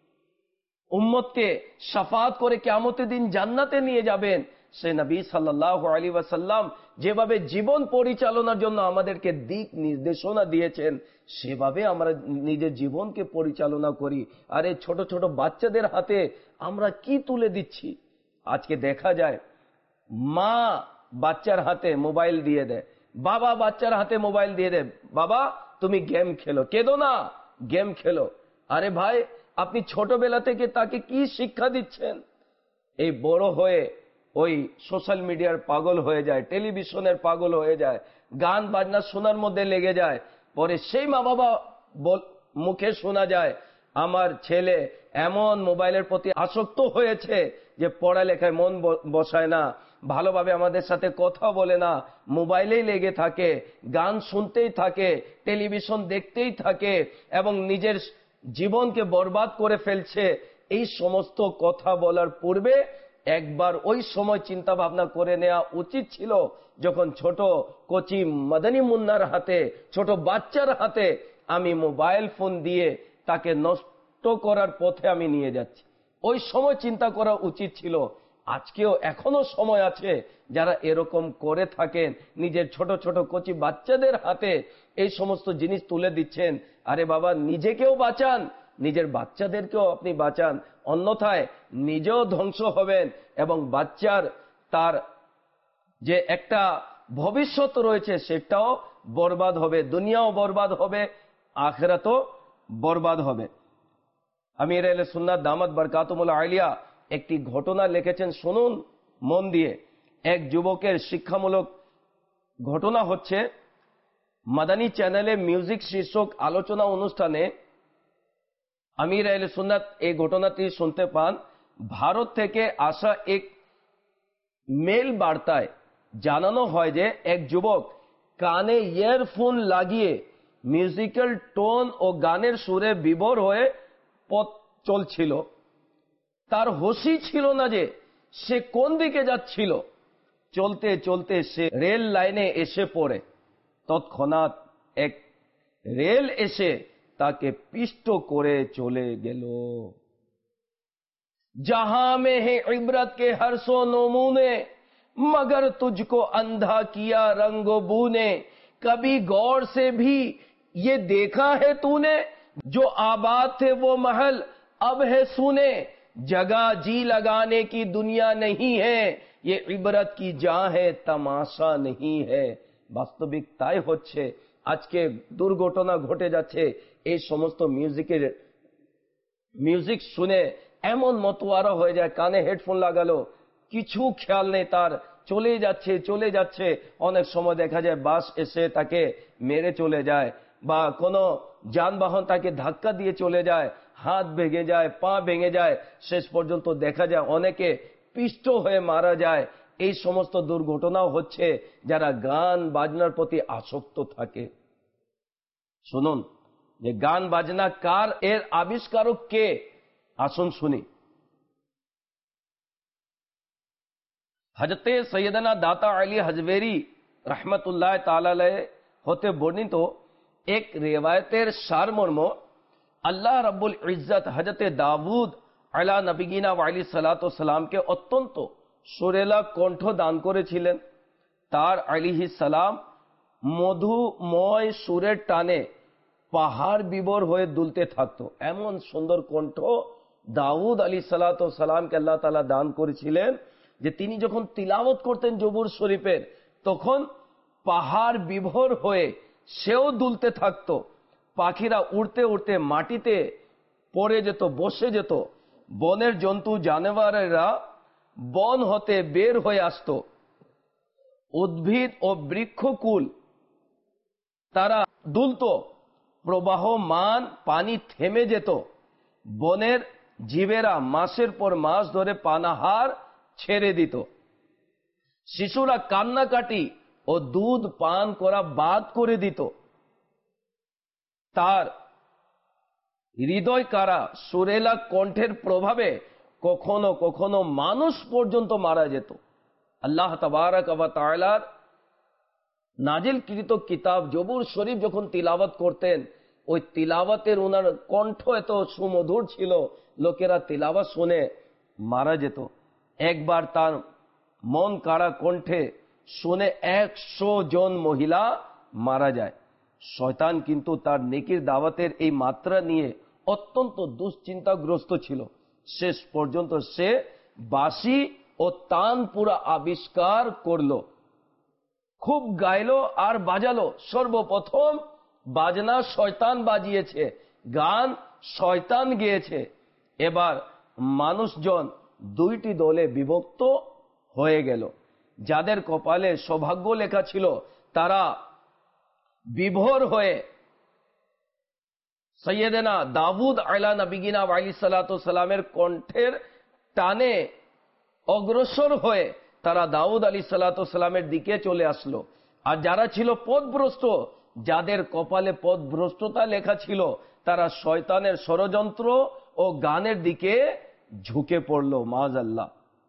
উম্মতকে শাফাত করে কিয়ামতের দিন জান্নাতে নিয়ে যাবেন, সে নবী সাল্লাল্লাহু আলাইহি ওয়াসাল্লাম যেভাবে জীবন পরিচালনার জন্য আমাদেরকে দিক নির্দেশনা দিয়েছেন, সেভাবে আমরা নিজের জীবনকে পরিচালনা করি। আর এই ছোট ছোট বাচ্চাদের হাতে আমরা কি তুলে দিচ্ছি? আজকে দেখা যায় মা বাচ্চার হাতে মোবাইল দিয়ে দেয়, বাবা বাচ্চার হাতে মোবাইল দিয়ে দেয়, বাবা তুমি গেম খেলো, কেঁদো না, গেম খেলো। আরে ভাই, আপনি ছোটবেলা থেকে তাকে কি শিক্ষা দিচ্ছেন? এই বড় হয়ে ওই সোশ্যাল মিডিয়ার পাগল হয়ে যায়, টেলিভিশনের পাগল হয়ে যায়, গান বাজনা শোনার মধ্যে লেগে যায়। পরে সেই মা বাবা মুখে শোনা যায়, আমার ছেলে এমন মোবাইলের প্রতি আসক্ত হয়েছে যে পড়ালেখায় মন বসায় না, ভালোভাবে আমাদের সাথে কথা বলে না, মোবাইলেই লেগে থাকে, গান শুনতেই থাকে, টেলিভিশন দেখতেই থাকে এবং নিজের জীবনকে বরবাদ করে ফেলছে। এই সমস্ত কথা বলার পূর্বে একবার ওই সময় চিন্তা ভাবনা করে নেওয়া উচিত ছিল, যখন ছোট কচি মাদানী মুন্নার হাতে, ছোট বাচ্চার হাতে আমি মোবাইল ফোন দিয়ে তাকে নষ্ট করার পথে আমি নিয়ে যাচ্ছি। ওই সময় চিন্তা করা উচিত ছিল। আজকেও এখনো সময় আছে যারা এরকম করে থাকেন, নিজের ছোট ছোট কচি বাচ্চাদের হাতে এই সমস্ত জিনিস তুলে দিচ্ছেন। আরে বাবা, নিজেকেও বাঁচান, নিজের বাচ্চাদেরকেও আপনি বাঁচান, অন্যথায় নিজেও ধ্বংস হবেন এবং বাচ্চার তার যে একটা ভবিষ্যৎ রয়েছে সেটাও বরবাদ হবে, দুনিয়াও বরবাদ হবে, আখিরাতও বরবাদ হবে। আমির আহলে সুন্নাত দামাত বরকাতুহুল আলিয়া একটি ঘটনা লিখেছেন, শুনুন মন দিয়ে। এক যুবকের শিক্ষামূলক ঘটনা হচ্ছে, মাদানী চ্যানেলে মিউজিক শীর্ষক আলোচনা অনুষ্ঠানে আমির আহলে সুন্নাত এই ঘটনাটি শুনতে পান। ভারত থেকে আসা এক মেল বার্তায় জানানো হয় যে এক যুবক কানে ইয়ারফোন লাগিয়ে মিউজিক্যাল টোন ও গানের সুরে বিভোর হয়ে পথ চলছিল। তার হোশই ছিল না যে সে কোন দিকে যাচ্ছিল। চলতে চলতে সে রেল লাইনে এসে পড়ে। তৎক্ষণাৎ এক রেল এসে তাকে পিষ্ট করে চলে গেল। जहां में है इबरत के हर सो नमूने, मगर तुझको अंधा किया रंगो बू ने। कभी गौर से भी ये देखा है तूने, जो आबाद थे वो महल अब है सूने। जगह जी लगाने की दुनिया नहीं है, ये इबरत की जां है तमाशा नहीं है। বাস্তবিক তাই হচ্ছে। আজকে দুর্ঘটনা ঘটে যাচ্ছে এই সমস্ত মিউজিক শুনে এমন মতোয়ারা হয়ে যায়, কানে হেডফোন লাগালো, কিছু খেয়াল নেই তার, চলে যাচ্ছে। অনেক সময় দেখা যায় বাস এসে তাকে মেরে চলে যায়, বা কোনো যানবাহন তাকে ধাক্কা দিয়ে চলে যায়, হাত ভেঙে যায়, পা ভেঙে যায়, শেষ পর্যন্ত দেখা যায় অনেকে পিষ্ট হয়ে মারা যায়। এই সমস্ত দুর্ঘটনাও হচ্ছে যারা গান বাজনার প্রতি আসক্ত থাকে। শুনুন যে গান বাজনা কার, এর আবিষ্কারক কে, আসুন শুনি। হযরতে সৈয়দনা দাতা আলী হাজবেরি রহমতুল্লাহ তাআলা আলাইহ হতে বর্ণিত এক রিওয়ায়াতের সারমর্ম, আল্লাহ রাব্বুল ইজ্জত হযরতে দাউদ আলা নবিয়িনা ওয়া আলাইহিস সালাতু ওয়াস সালামকে অত্যন্ত সুরেলা কণ্ঠ দান করেছিলেন। তার আলাইহিস সালাম মধুময় সুরের টানে পাহাড় বিবর হয়ে দুলতে থাকতো। এমন সুন্দর কণ্ঠ দাউদ আলাইহিস সালাতু ওয়াস সালামকে আল্লাহ তাআলা দান করেছিলেন যে তিনি যখন তিলাওয়াত করতেন জবুর শরীফের, তখন পাহাড় বিভোর হয়ে সেও দুলতে থাকতো। পাখিরা উড়তে উড়তে মাটিতে পড়ে যেত, বসে যেত। বনের জন্তু জানোয়ারেরা বন হতে বের হয়ে আসতো। উদ্ভিদ ও বৃক্ষকুল তারা দুলত, প্রবাহমান পানি থেমে যেত। বনের জীবেরা মাসের পর মাস ধরে পানাহার ছেড়ে দিত। শিশুরা কান্নাকাটি ও দুধ পান করা বাদ করে দিত। তার হৃদয় কারা সুরেলা কণ্ঠের প্রভাবে কখনো কখনো মানুষ পর্যন্ত মারা যেত। আল্লাহ তাবারক ওয়া তাআলার নাজিলকৃত কিতাব জবুর শরীফ যখন তিলাওয়াত করতেন, ওই তিলাওয়াতের ওনার কণ্ঠ এত সুমধুর ছিল, লোকেরা তিলাওয়াত শুনে মারা যেত। একবার তার মন কাড়া কণ্ঠে শুনে 100 জন মহিলা মারা যায়। শয়তান কিন্তু তার নেকির দাওয়াতের এই মাত্রা নিয়ে অত্যন্ত দুশ্চিন্তাগ্রস্ত ছিল। শেষ পর্যন্ত সে বাঁশি ও তানপুরা আবিষ্কার করল, খুব গাইলো আর বাজালো। সর্বপ্রথম বাজনা শয়তান বাজিয়েছে, গান শয়তান গেয়েছে। এবার মানুষজন দুইটি দলে বিভক্ত হয়ে গেল। যাদের কপালে সৌভাগ্য লেখা ছিল তারা বিভোর হয়ে সৈয়দনা দাউদ আলা নবিয়িনা ওয়া আলাইহিস সালাতু ওয়াস সালামের কণ্ঠের টানে অগ্রসর হয়ে তারা দাউদ আলাইহিস সালাতু ওয়াস সালামের দিকে চলে আসলো। আর যারা ছিল পথভ্রষ্ট, যাদের কপালে পথভ্রষ্টতা লেখা ছিল, তারা শয়তানের ষড়যন্ত্র ও গানের দিকে ঝুঁকে পড়ল। মাআযাল্লাহ।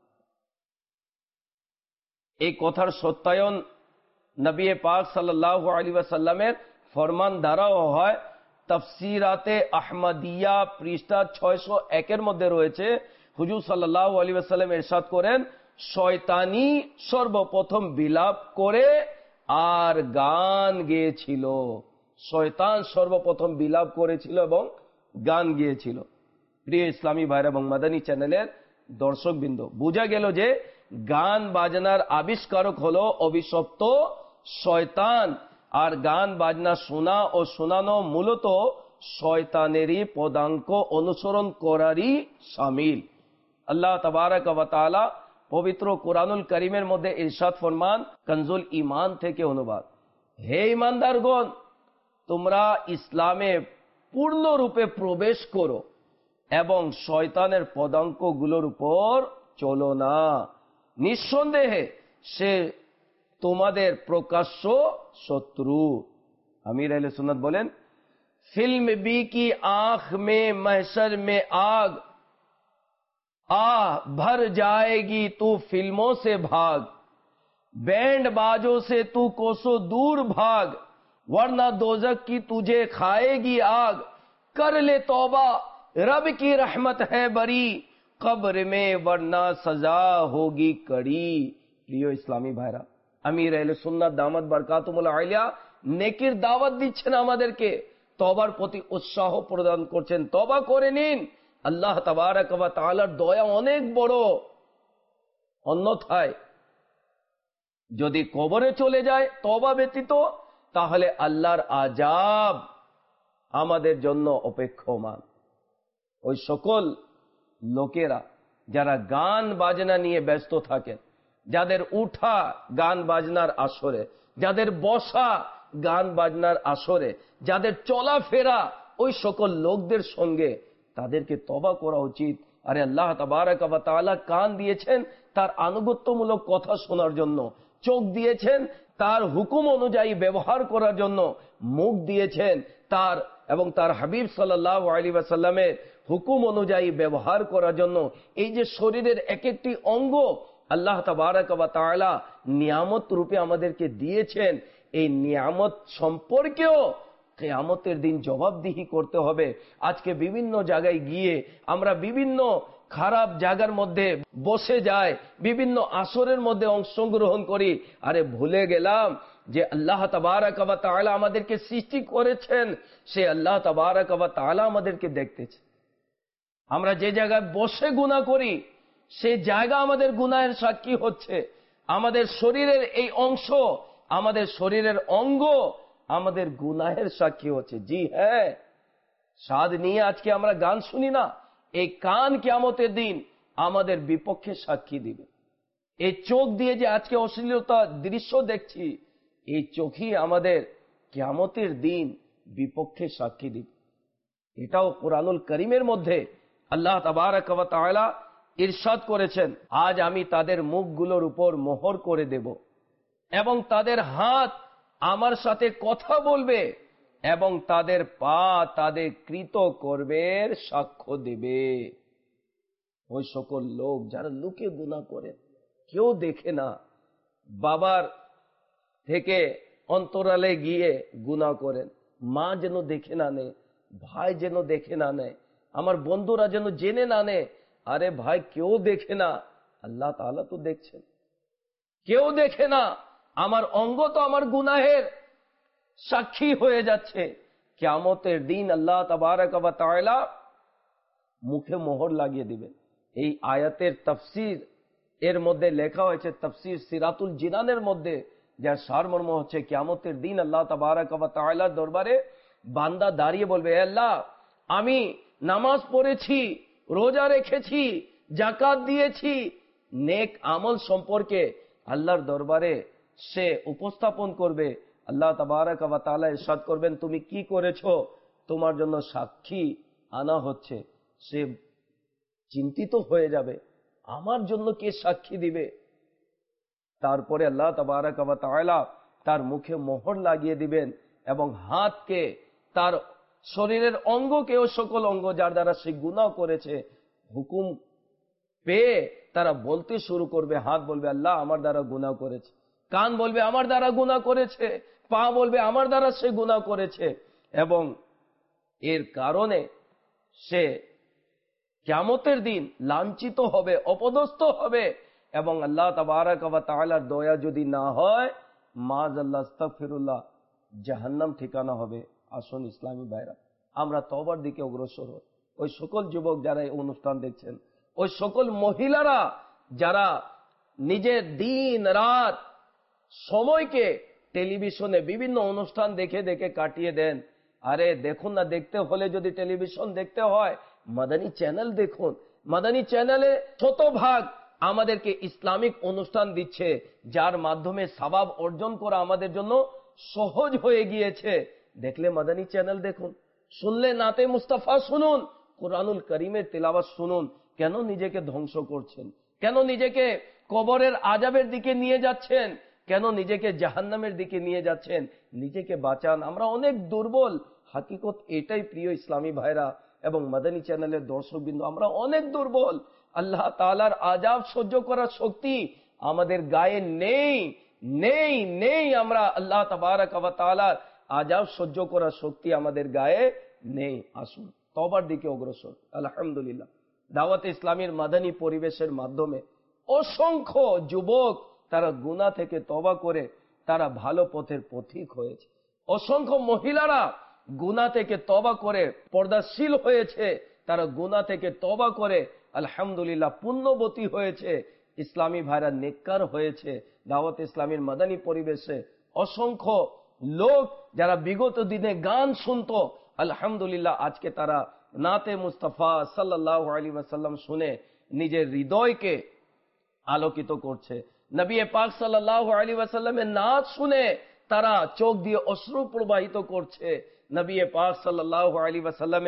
এই কথার সত্যায়ন নবী পাক সাল্লাল্লাহু আলাইহি ওয়াসাল্লামের ফরমান দ্বারাও হয়। তাফসিরাতে আহমদিয়া পৃষ্ঠা 601 এর মধ্যে রয়েছে, হুজুর সাল্লাল্লাহু আলাইহি ওয়াসাল্লাম ইরশাদ করেন, শয়তানি সর্বপ্রথম বিলাপ করে আর গান গেয়েছিল। শয়তান সর্বপ্রথম বিলাপ করেছিল এবং গান গেয়েছিল। প্রিয় ইসলামী ভাইরা এবং মাদানী চ্যানেলের দর্শকবৃন্দ, বোঝা গেল যে গান বাজনার আবিষ্কারক হলো অভিশপ্ত শয়তান। আর গান বাজনা শোনা ও শোনানো মূলত শয়তানেরই পদাঙ্ক অনুসরণ করারই শামিল। আল্লাহ তাবারক ওয়া তাআলা পবিত্র কোরআনুল কারীমের মধ্যে ইরশাদ ফরমান, কনজুল ঈমান থেকে অনুবাদ, হে ঈমানদারগণ, তোমরা ইসলামে পূর্ণরূপে প্রবেশ করো এবং শয়তানের পদাঙ্কগুলোর উপর চলো না। নিঃসন্দেহে সে তোমাদের প্রকাশ্য শত্রু। আমির আহলে সুন্নাত বলেন, फिल्म भी की आंख में महशर में आग, आ भर जाएगी तू फिल्मों से भाग, बैंड बाजों से तू कोसों दूर भाग, वरना दोजक की तुझे खाएगी आग, कर ले तौबा रब की रहमत है बरी, कब्र में वरना सजा होगी कड़ी। প্রিয় ইসলামী ভাইরা, আমির আহলে সুন্নাত দামাত বারকাতুহুল আলিয়া নেকির দাওয়াত দিচ্ছেন আমাদেরকে, তওবার প্রতি উৎসাহ প্রদান করছেন। তওবা করে নিন, আল্লাহ তাবারক ওয়া তাআলার দয়া অনেক বড়। অন্যথায় যদি কবরে চলে যায় তওবা ব্যতীত, তাহলে আল্লাহর আযাব আমাদের জন্য অপেক্ষমান। ওই সকল লোকেরা যারা গান বাজনা নিয়ে ব্যস্ত থাকেন, যাদের উঠা গান বাজনার আসরে, যাদের বসা গান বাজনার আসরে, যাদের চলাফেরা ওই সকল লোকদের সঙ্গে তাদেরকে তওবা করা উচিত। আরে আল্লাহ তাবারক ওয়া তাআলা কান দিয়েছেন তার আনুগত্যমূলক কথা শোনার জন্য, চোখ দিয়েছেন তার হুকুম অনুযায়ী ব্যবহার করার জন্য, মুখ দিয়েছেন তার এবং তার হাবিব সাল্লাল্লাহু আলাইহি ওয়াসাল্লামের হুকুম অনুযায়ী ব্যবহার করার জন্য। এই যে শরীরের এক একটি অঙ্গ আল্লাহ তাবারক ওয়া তাআলা নিয়ামত রূপে আমাদেরকে দিয়েছেন, এই নিয়ামত সম্পর্কেও কিয়ামতের দিন জবাবদিহি করতে হবে। আজকে বিভিন্ন জায়গায় গিয়ে আমরা বিভিন্ন খারাপ জায়গার মধ্যে বসে যাই, বিভিন্ন আসরের মধ্যে অংশগ্রহণ করি, আরে ভুলে গেলাম যে আল্লাহ তাবারক ওয়া তাআলা আমাদেরকে সৃষ্টি করেছেন, সে আল্লাহ তাবারক ওয়া তাআলা আমাদেরকে দেখতেছে। আমরা যে জায়গায় বসে গুনাহ করি সেই জায়গা আমাদের গুনাহের সাক্ষী হচ্ছে। আমাদের শরীরের এই অংশ, আমাদের শরীরের অঙ্গ আমাদের গুনাহের সাক্ষী হচ্ছে। জি হ্যাঁ, স্বাদ নিয়ে আজকে আমরা গান শুনি না, এই কান কিয়ামতের দিন আমাদের বিপক্ষে সাক্ষী দিবে। এই চোখ দিয়ে যে আজকে অশ্লীলতা দৃশ্য দেখছি, এই চোখই আমাদের কিয়ামতের দিন বিপক্ষে সাক্ষী দিবে। এটাও কুরআনুল কারীমের মধ্যে আল্লাহ তাবারক ওয়া তাআলা ইরশাদ করেছেন, আজ আমি তাদের মুখগুলোর উপর মোহর করে দেব এবং তাদের হাত আমার সাথে কথা বলবে এবং তাদের পা তাদের কৃত কর্মের সাক্ষ্য দেবে। ওই সকল লোক যারা লুকে গুনাহ করে, কেউ দেখে না, বাবার থেকে অন্তরালে গিয়ে গুনাহ করেন, মা যেন দেখে না নেয়, ভাই যেন দেখে না নেয়, আমার বন্ধুরা যেন জেনে না নেয়। আরে ভাই, কেউ দেখে না, আল্লাহ তাআলা তো দেখছেন। কেউ দেখে না, আমার অঙ্গ তো আমার গুনাহের সাক্ষী হয়ে যাচ্ছে। কিয়ামতের দিন আল্লাহ তাবারক ওয়া তাআলা মুখে মোহর লাগিয়ে দিবেন। এই আয়াতের তাফসীর এর মধ্যে লেখা হয়েছে, তাফসীর সিরাতুল জিনানের মধ্যে, যার সারমর্ম হচ্ছে কিয়ামতের দিন আল্লাহ তাবারক ওয়া তাআলার দরবারে বান্দা দাঁড়িয়ে বলবে, হে আল্লাহ, আমি নামাজ পড়েছি, রোজা রেখেছি, যাকাত দিয়েছি, নেক আমল সম্পর্কে আল্লাহর দরবারে সে উপস্থাপন করবে। আল্লাহ তাবারক ওয়া তাআলা ইরশাদ করবেন, তুমি কি করেছো, তোমার জন্য সাক্ষী আনা হচ্ছে। সে চিন্তিত হয়ে যাবে, আমার জন্য কে সাক্ষী দিবে। তারপরে আল্লাহ তাবারক ওয়া তাআলা তার মুখে মোহর লাগিয়ে দিবেন এবং হাতকে, তার শরীরের অঙ্গকে, ও সকল অঙ্গ যার দ্বারা সে গুনাহ করেছে, হুকুম পেয়ে তারা বলতে শুরু করবে। হাত বলবে, আল্লাহ আমার দ্বারা গুনাহ করেছে, কান বলবে আমার দ্বারা গুনাহ করেছে, পা বলবে আমার দ্বারা সে গুনাহ করেছে, এবং এর কারণে সে কিয়ামতের দিন লাঞ্ছিত হবে, অপদস্থ হবে। এবং আল্লাহ তাবারক ওয়া তাআলার দয়া যদি না হয়, মাআযাল্লাহ, আস্তাগফিরুল্লাহ, জাহান্নাম ঠিকানা হবে। আসুন ইসলামী ভাইরা, আমরা তওবার দিকে অগ্রসর হই। ওই সকল যুবক যারা এই অনুষ্ঠান দেখছেন, ওই সকল মহিলারা যারা নিজের দিন রাত সময়কে টেলিভিশনে বিভিন্ন অনুষ্ঠান দেখে দেখে কাটিয়ে দেন, আরে দেখুন না, দেখতে হলে যদি টেলিভিশন দেখতে হয়, মাদানী চ্যানেল দেখুন। মাদানী চ্যানেলে শতভাগ আমাদেরকে ইসলামিক অনুষ্ঠান দিচ্ছে, যার মাধ্যমে সওয়াব অর্জন করা আমাদের জন্য সহজ হয়ে গিয়েছে। দেখলে মাদানী চ্যানেল দেখুন, শুনলে নাতে মুস্তাফা শুনুন, কুরআনুল কারীমের তেলাওয়াত শুনুন। কেন নিজেকে ধ্বংস করছেন? কেন নিজেকে কবরের আযাবের দিকে নিয়ে যাচ্ছেন? কেন নিজেকে জাহান্নামের দিকে নিয়ে যাচ্ছেন? নিজেকে বাঁচান। আমরা অনেক দুর্বল, হাকিকত এটাই প্রিয় ইসলামী ভাইরা এবং মাদানী চ্যানেলের দর্শকবৃন্দ, আমরা অনেক দুর্বল। আল্লাহ তাআলার আযাব সহ্য করার শক্তি আমাদের গায়ে নেই, নেই, নেই। আমরা আল্লাহ তাবারক ওয়া তাআলার আযাব সহ্য করার শক্তি আমাদের গায়ে নেই। আসুন তওবার দিকে অগ্রসর। আলহামদুলিল্লাহ, দাওয়াতে ইসলামীর মাদানী পরিবেশের মাধ্যমে অসংখ্য যুবক তারা গুনাহ থেকে তওবা করে তারা ভালো পথের পথিক হয়েছে। অসংখ্য মহিলারা গুনাহ থেকে তওবা করে পর্দাশীল হয়েছে, তারা গুনাহ থেকে তওবা করে আলহামদুলিল্লাহ পুণ্যবতী হয়েছে। ইসলামী ভাইরা নেককার হয়েছে। দাওয়াত ইসলামীর মাদানী পরিবেশে অসংখ্য লোক যারা বিগত দিনে গান শুনতো, আলহামদুলিল্লাহ আজকে তারা নাতে মুস্তাফা সাল্লাল্লাহু আলাইহি ওয়াসাল্লাম শুনে নিজের হৃদয়কে আলোকিত করছে। নবী পাক সাল্লাল্লাহু আলাইহি ওয়াসাল্লামের নাত শুনে তারা চোখ দিয়ে অশ্রু প্রবাহিত করছে। নবী পাক সাল্লাল্লাহু আলাইহি ওয়াসাল্লামের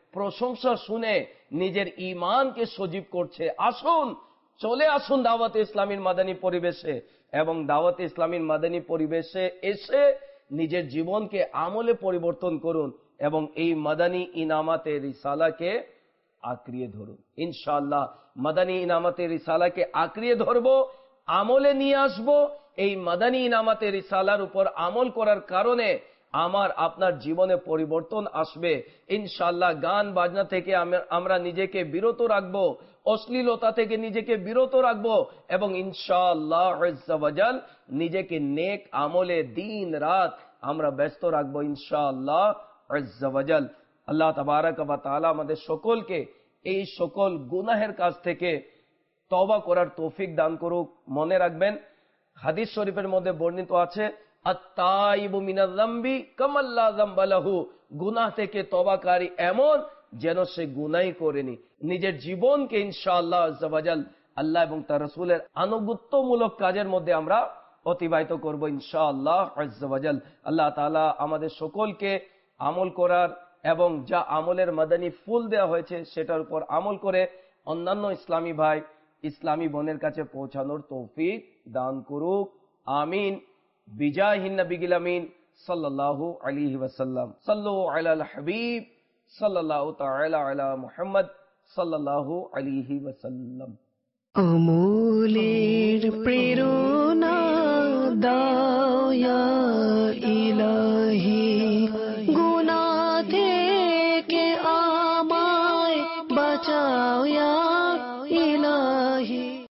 প্রশংসা শুনে নিজের ঈমানকে সজীব করছে। আসুন, চলে আসুন দাওয়াতে ইসলামীর মাদানী পরিবেশে, এবং দাওয়াতে ইসলামীর মাদানী পরিবেশে এসে নিজের জীবনকে আমলে পরিবর্তন করুন এবং এই মাদানী ইনামাতে রিসালাকে আঁকড়িয়ে ধরুন। ইনশাআল্লাহ মাদানী ইনামাতে রিসালাকে আঁকড়িয়ে ধরব, আমলে নিয়ে আসব। এই মাদানী ইনামাতে রিসালার উপর আমল করার কারণে আমার আপনার জীবনে পরিবর্তন আসবে ইনশাআল্লাহ। গান বাজনা থেকে আমরা নিজেকে বিরত রাখবো, অশ্লীলতা থেকে নিজেকে বিরত রাখবো, এবং ইনশাআল্লাহ আজ্জা ওয়া জাল নিজেকে নেক আমলে দিন রাত আমরা ব্যস্ত রাখবো ইনশাআল্লাহ আজ্জা ওয়া জাল। আল্লাহ তাবারাক ওয়া তাআলা আমাদের সকলকে এই সকল গুনাহের কাজ থেকে তওবা করার তৌফিক দান করুক। মনে রাখবেন, হাদিস শরীফের মধ্যে বর্ণিত আছে, আত-তাইবু মিনাজ যামবি কামাল্লা যামবা লাহু, গুনাহ থেকে তওবাকারী এমন যেন সে গুনাহ করেনি। নিজের জীবনকে ইনশাআল্লাহ আজ্জা ওয়া জাল আল্লাহ এবং তার রাসূলের আনুগত্যমূলক কাজের মধ্যে আমরা অতিবাহিত করব ইনশাআল্লাহ আজ্জা ওয়া জাল। আল্লাহ তাআলা আমাদের সকলকে আমল করার এবং যা আমলের মাদানী ফুল দেওয়া হয়েছে সেটার উপর আমল করে অন্যান্য ইসলামী ভাই ইসলামী বোনের কাছে পৌঁছানোর তৌফিক দান করুক। আমিন। বিজাহিন নবিয়িল আমিন সাল্লাল্লাহু আলাইহি ওয়াসাল্লাম। সাল্লু আলাল হাবিব সাল্লাল্লাহু তাআলা আলা মুহাম্মদ সাল্লাল্লাহু আলাইহি ওয়াসাল্লাম। আমলের প্রেরণা দাও ইয়া